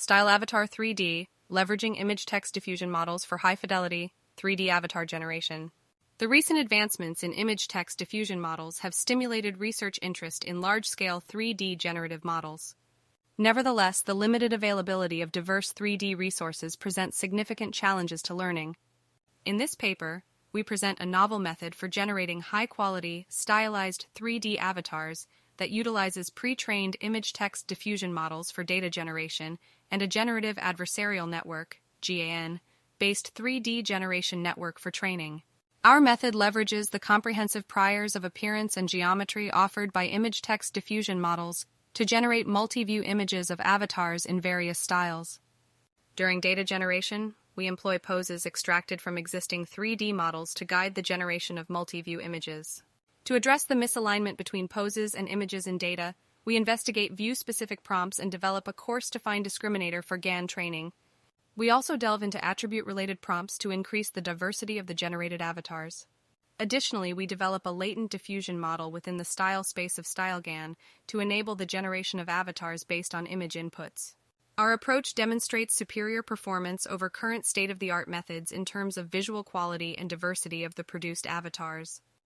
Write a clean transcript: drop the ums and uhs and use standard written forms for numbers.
Style Avatar 3D, leveraging image text diffusion models for high-fidelity 3D avatar generation. The recent advancements in image text diffusion models have stimulated research interest in large-scale 3D generative models. Nevertheless, the limited availability of diverse 3D resources presents significant challenges to learning. In this paper, we present a novel method for generating high-quality, stylized 3D avatars that utilizes pre-trained image text diffusion models for data generation and a generative adversarial network, GAN, based 3D generation network for training. Our method leverages the comprehensive priors of appearance and geometry offered by image text diffusion models to generate multi-view images of avatars in various styles. During data generation, we employ poses extracted from existing 3D models to guide the generation of multi-view images. To address the misalignment between poses and images in data, we investigate view-specific prompts and develop a course-defined discriminator for GAN training. We also delve into attribute-related prompts to increase the diversity of the generated avatars. Additionally, we develop a latent diffusion model within the style space of StyleGAN to enable the generation of avatars based on image inputs. Our approach demonstrates superior performance over current state-of-the-art methods in terms of visual quality and diversity of the produced avatars.